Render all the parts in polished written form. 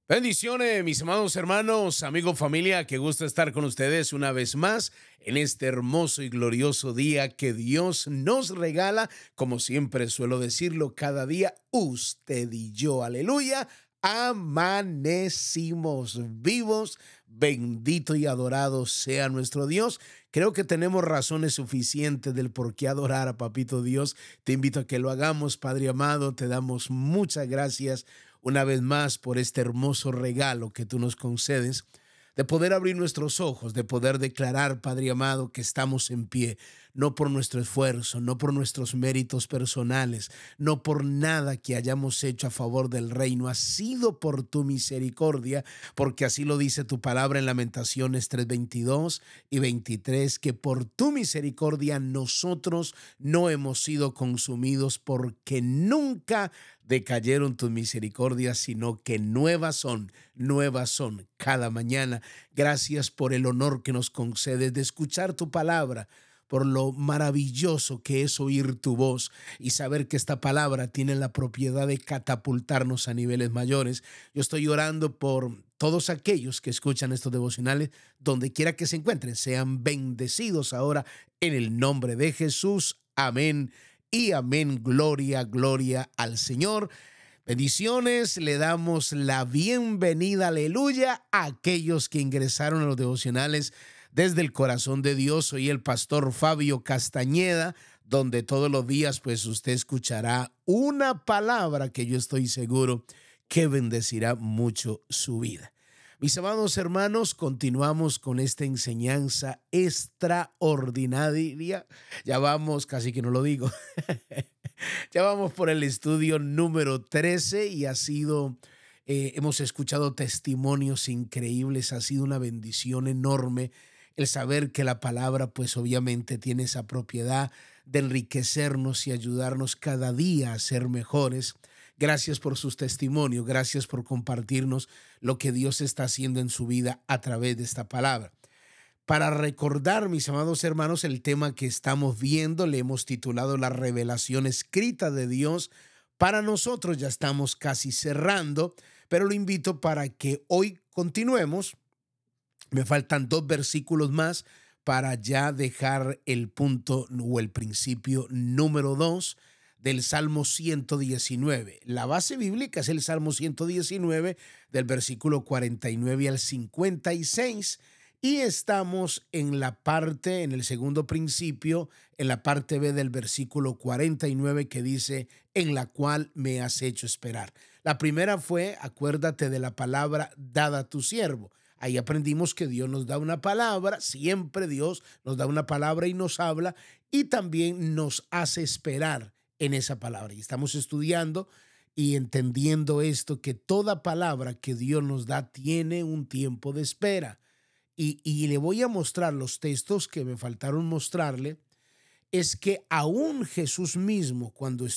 Bendiciones, mis amados hermanos, amigos, familia, qué gusto estar con ustedes una vez más en este hermoso y glorioso día que Dios nos regala. Como siempre suelo decirlo, cada día usted y yo, aleluya, amanecimos vivos. Bendito y adorado sea nuestro Dios. Creo que tenemos razones suficientes del por qué adorar a Papito Dios. Te invito a que lo hagamos, Padre amado. Te damos muchas gracias una vez más por este hermoso regalo que tú nos concedes, de poder abrir nuestros ojos, de poder declarar, Padre amado, que estamos en pie, no por nuestro esfuerzo, no por nuestros méritos personales, no por nada que hayamos hecho a favor del reino, ha sido por tu misericordia, porque así lo dice tu palabra en Lamentaciones 3:22 y 23, que por tu misericordia nosotros no hemos sido consumidos, porque nunca decayeron tus misericordias, sino que nuevas son cada mañana. Gracias por el honor que nos concedes de escuchar tu palabra, por lo maravilloso que es oír tu voz y saber que esta palabra tiene la propiedad de catapultarnos a niveles mayores. Yo estoy orando por todos aquellos que escuchan estos devocionales, donde quiera que se encuentren, sean bendecidos ahora en el nombre de Jesús. Amén y amén. Gloria, gloria al Señor. Bendiciones, le damos la bienvenida, aleluya, a aquellos que ingresaron a los devocionales desde el corazón de Dios. Soy el pastor Fabio Castañeda, donde todos los días pues usted escuchará una palabra que yo estoy seguro que bendecirá mucho su vida. Mis amados hermanos, continuamos con esta enseñanza extraordinaria. Ya vamos, casi que no lo digo. Ya vamos por el estudio número 13 y hemos escuchado testimonios increíbles, ha sido una bendición enorme el saber que la palabra pues obviamente tiene esa propiedad de enriquecernos y ayudarnos cada día a ser mejores. Gracias por sus testimonios, gracias por compartirnos lo que Dios está haciendo en su vida a través de esta palabra. Para recordar, mis amados hermanos, el tema que estamos viendo, le hemos titulado La revelación escrita de Dios para nosotros. Ya estamos casi cerrando, pero lo invito para que hoy continuemos. Me faltan dos versículos más para ya dejar el punto o el principio número 2 del Salmo 119. La base bíblica es el Salmo 119 del versículo 49 al 56. Y estamos en el segundo principio, en la parte B del versículo 49 que dice, en la cual me has hecho esperar. La primera fue, acuérdate de la palabra dada a tu siervo. Ahí aprendimos que Dios nos da una palabra, siempre Dios nos da una palabra y nos habla y también nos hace esperar en esa palabra. Y estamos estudiando y entendiendo esto, que toda palabra que Dios nos da tiene un tiempo de espera. Y le voy a mostrar los textos que me faltaron mostrarle. Es que aún Jesús mismo,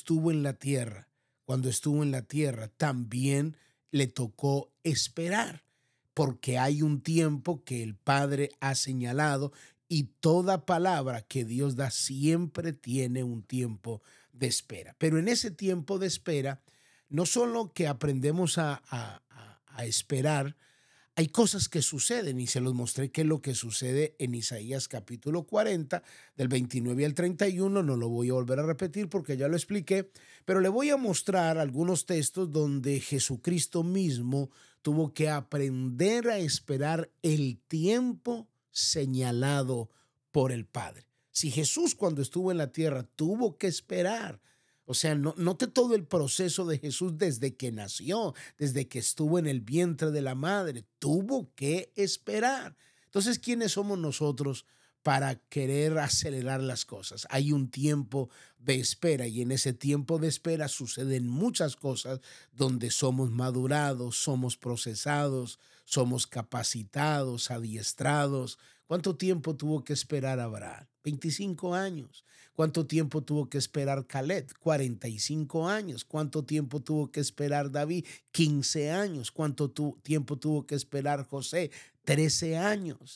cuando estuvo en la tierra, también le tocó esperar, porque hay un tiempo que el Padre ha señalado y toda palabra que Dios da siempre tiene un tiempo de espera. Pero en ese tiempo de espera, no solo que aprendemos a esperar, hay cosas que suceden y se los mostré qué es lo que sucede en Isaías capítulo 40, del 29 al 31. No lo voy a volver a repetir porque ya lo expliqué, pero le voy a mostrar algunos textos donde Jesucristo mismo tuvo que aprender a esperar el tiempo señalado por el Padre. Si Jesús cuando estuvo en la tierra tuvo que esperar, o sea, note todo el proceso de Jesús desde que nació, desde que estuvo en el vientre de la madre, tuvo que esperar. Entonces, ¿quiénes somos nosotros para querer acelerar las cosas? Hay un tiempo de espera y en ese tiempo de espera suceden muchas cosas donde somos madurados, somos procesados, somos capacitados, adiestrados. ¿Cuánto tiempo tuvo que esperar Abraham? 25 años. ¿Cuánto tiempo tuvo que esperar Caleb? 45 años. ¿Cuánto tiempo tuvo que esperar David? 15 años. ¿Cuánto tiempo tuvo que esperar José? 13 años.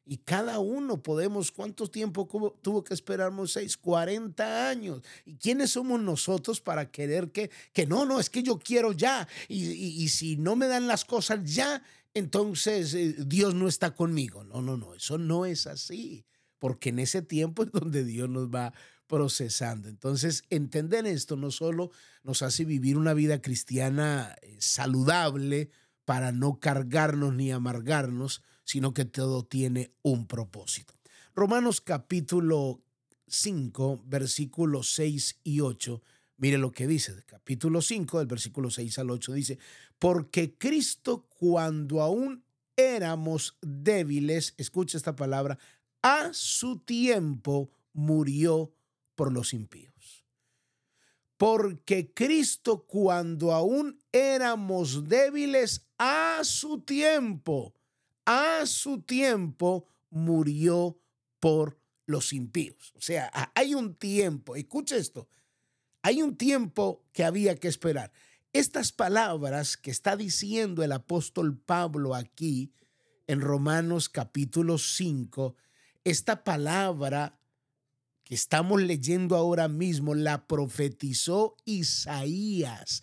Y cada uno podemos, ¿cuánto tiempo tuvo que esperar Moisés? 40 años. ¿Y quiénes somos nosotros para querer que no, es que yo quiero ya? Y si no me dan las cosas ya, entonces Dios no está conmigo. No, eso no es así. Porque en ese tiempo es donde Dios nos va procesando. Entonces, entender esto no solo nos hace vivir una vida cristiana saludable para no cargarnos ni amargarnos, sino que todo tiene un propósito. Romanos capítulo 5, versículos 6 y 8. Mire lo que dice, capítulo 5, del versículo 6 al 8, dice, porque Cristo cuando aún éramos débiles, escucha esta palabra, a su tiempo murió por los impíos. Porque Cristo cuando aún éramos débiles, a su tiempo murió por los impíos. O sea, hay un tiempo, escucha esto, hay un tiempo que había que esperar. Estas palabras que está diciendo el apóstol Pablo aquí en Romanos capítulo 5, esta palabra que estamos leyendo ahora mismo la profetizó Isaías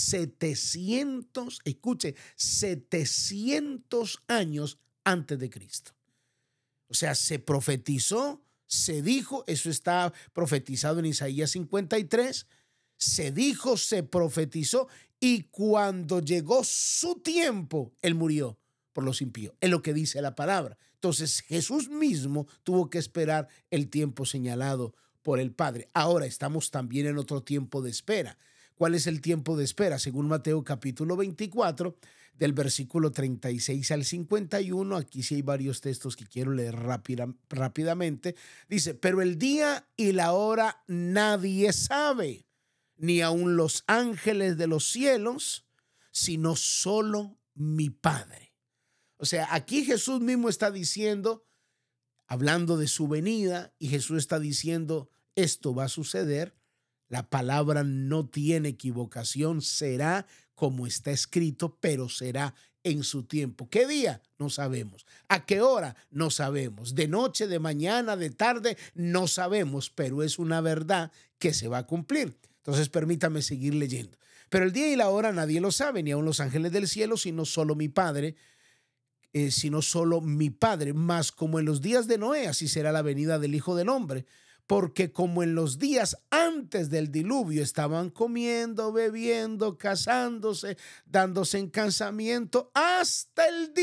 700 años antes de Cristo. O sea, se profetizó, se dijo, eso está profetizado en Isaías 53, se dijo, se profetizó, y cuando llegó su tiempo, él murió por los impíos. Es lo que dice la palabra. Entonces Jesús mismo tuvo que esperar el tiempo señalado por el Padre. Ahora estamos también en otro tiempo de espera. ¿Cuál es el tiempo de espera? Según Mateo capítulo 24, del versículo 36 al 51, aquí sí hay varios textos que quiero leer rápidamente. Dice, pero el día y la hora nadie sabe, ni aun los ángeles de los cielos, sino solo mi Padre. O sea, aquí Jesús mismo está diciendo, hablando de su venida, y Jesús está diciendo, esto va a suceder. La palabra no tiene equivocación, será como está escrito, pero será en su tiempo. ¿Qué día? No sabemos. ¿A qué hora? No sabemos. De noche, de mañana, de tarde, no sabemos, pero es una verdad que se va a cumplir. Entonces, permítame seguir leyendo. Pero el día y la hora nadie lo sabe, ni aun los ángeles del cielo, sino solo mi Padre. Mas como en los días de Noé, así será la venida del Hijo del Hombre. Porque como en los días antes del diluvio estaban comiendo, bebiendo, casándose, dándose en casamiento, hasta el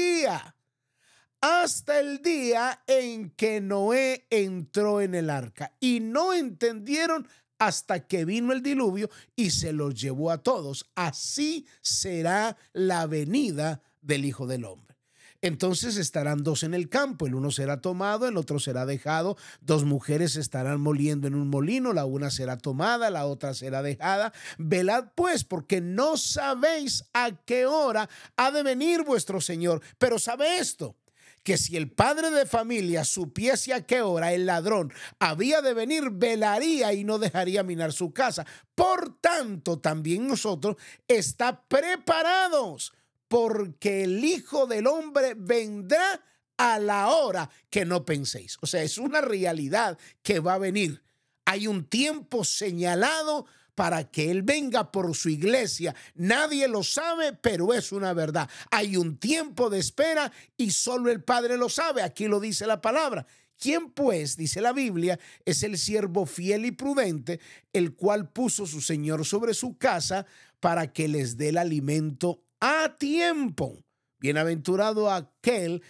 día en que Noé entró en el arca. Y no entendieron hasta que vino el diluvio y se los llevó a todos. Así será la venida del Hijo del Hombre. Entonces estarán dos en el campo, el uno será tomado, el otro será dejado. Dos mujeres estarán moliendo en un molino, la una será tomada, la otra será dejada. Velad pues, porque no sabéis a qué hora ha de venir vuestro Señor. Pero sabe esto, que si el padre de familia supiese a qué hora el ladrón había de venir, velaría y no dejaría minar su casa. Por tanto, también nosotros está preparados, porque el Hijo del Hombre vendrá a la hora que no penséis. O sea, es una realidad que va a venir. Hay un tiempo señalado para que Él venga por su iglesia. Nadie lo sabe, pero es una verdad. Hay un tiempo de espera y solo el Padre lo sabe. Aquí lo dice la palabra. ¿Quién pues, dice la Biblia, es el siervo fiel y prudente, el cual puso su Señor sobre su casa para que les dé el alimento a tiempo? Bienaventurado aquel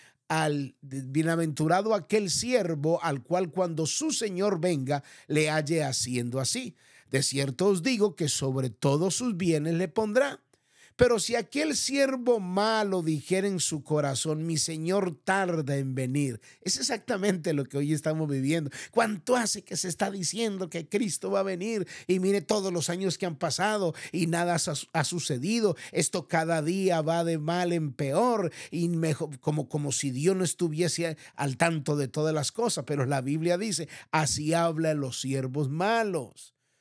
siervo al cual cuando su Señor venga le halle haciendo así. De cierto os digo que sobre todos sus bienes le pondrá. Pero si aquel siervo malo dijera en su corazón, mi Señor tarda en venir. Es exactamente lo que hoy estamos viviendo. ¿Cuánto hace que se está diciendo que Cristo va a venir? Y mire todos los años que han pasado y nada ha sucedido. Esto cada día va de mal en peor y mejor, como si Dios no estuviese al tanto de todas las cosas. Pero la Biblia dice, así hablan los siervos malos.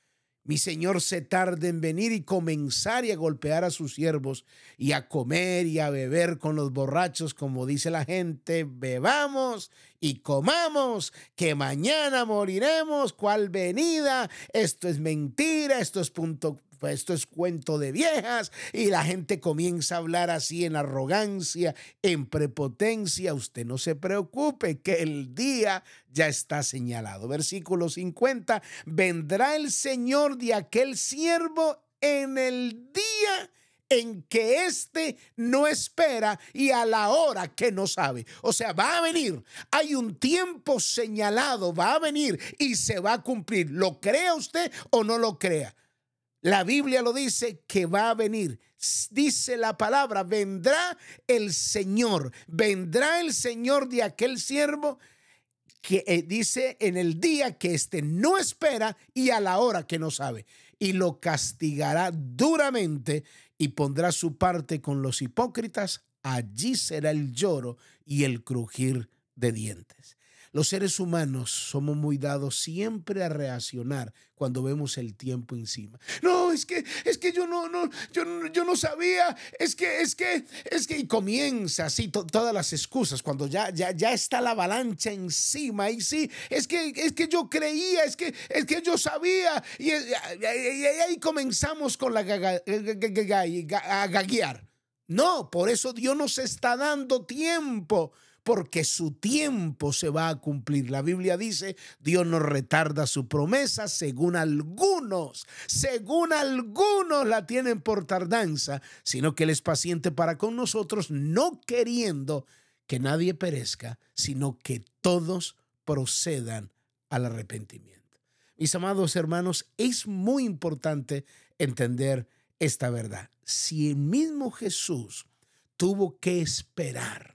mi señor se tarde en venir y comenzar y a golpear a sus siervos y a comer y a beber con los borrachos, como dice la gente, bebamos y comamos, que mañana moriremos, ¿cuál venida? Esto es mentira, esto es cuento de viejas, y la gente comienza a hablar así en arrogancia, en prepotencia. Usted no se preocupe, que el día ya está señalado. Versículo 50, vendrá el Señor de aquel siervo en el día en que éste no espera y a la hora que no sabe. O sea, va a venir. Hay un tiempo señalado, va a venir y se va a cumplir. ¿Lo crea usted o no lo crea? La Biblia lo dice, que va a venir. Dice la palabra, vendrá el Señor de aquel siervo que dice en el día que éste no espera y a la hora que no sabe, y lo castigará duramente y pondrá su parte con los hipócritas. Allí será el lloro y el crujir de dientes. Los seres humanos somos muy dados siempre a reaccionar cuando vemos el tiempo encima. No, es que yo no sabía, y comienza así todas las excusas cuando ya está la avalancha encima. Y sí, es que yo creía, es que yo sabía, y ahí comenzamos con a gaguear. No, por eso Dios nos está dando tiempo, porque su tiempo se va a cumplir. La Biblia dice, Dios no retarda su promesa, según algunos la tienen por tardanza, sino que Él es paciente para con nosotros, no queriendo que nadie perezca, sino que todos procedan al arrepentimiento. Mis amados hermanos, es muy importante entender esta verdad. Si el mismo Jesús tuvo que esperar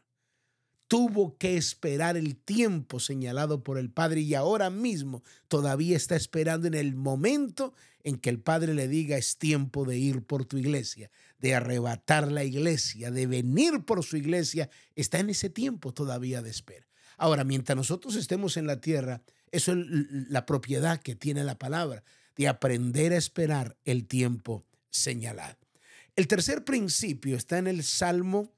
el tiempo señalado por el Padre, y ahora mismo todavía está esperando en el momento en que el Padre le diga, es tiempo de ir por tu iglesia, de arrebatar la iglesia, de venir por su iglesia, está en ese tiempo todavía de espera. Ahora, mientras nosotros estemos en la tierra, eso es la propiedad que tiene la palabra, de aprender a esperar el tiempo señalado. El tercer principio está en el Salmo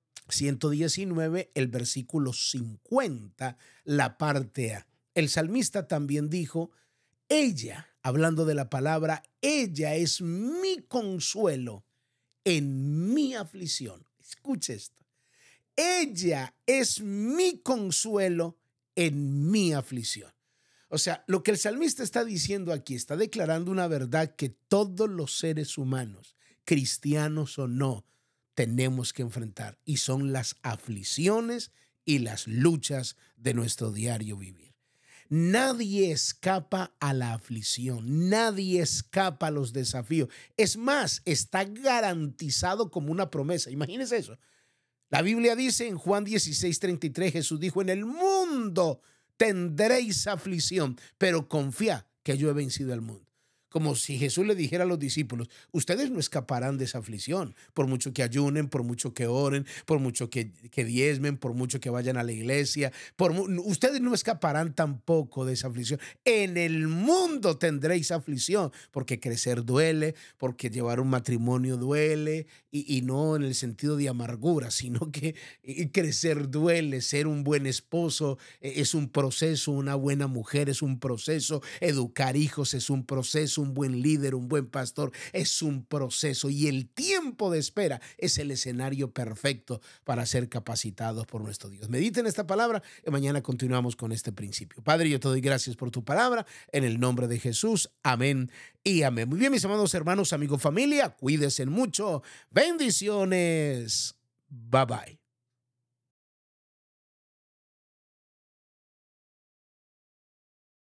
119, el versículo 50, la parte A. El salmista también dijo, ella, hablando de la palabra, ella es mi consuelo en mi aflicción. Escuche esto. Ella es mi consuelo en mi aflicción. O sea, lo que el salmista está diciendo aquí, está declarando una verdad que todos los seres humanos, cristianos o no, tenemos que enfrentar, y son las aflicciones y las luchas de nuestro diario vivir. Nadie escapa a la aflicción, nadie escapa a los desafíos. Es más, está garantizado como una promesa. Imagínense eso. La Biblia dice en Juan 16:33, Jesús dijo, en el mundo tendréis aflicción, pero confía que yo he vencido al mundo. Como si Jesús le dijera a los discípulos, ustedes no escaparán de esa aflicción, por mucho que ayunen, por mucho que oren, por mucho que diezmen, por mucho que vayan a la iglesia, ustedes no escaparán tampoco de esa aflicción. En el mundo tendréis aflicción, porque crecer duele, porque llevar un matrimonio duele, y no en el sentido de amargura, sino que crecer duele, ser un buen esposo es un proceso, una buena mujer es un proceso, educar hijos es un proceso, un buen líder, un buen pastor es un proceso, y el tiempo de espera es el escenario perfecto para ser capacitados por nuestro Dios. Mediten esta palabra y mañana continuamos con este principio. Padre, yo te doy gracias por tu palabra en el nombre de Jesús. Amén y amén. Muy bien, mis amados hermanos, amigos, familia, cuídense mucho. Bendiciones. Bye bye.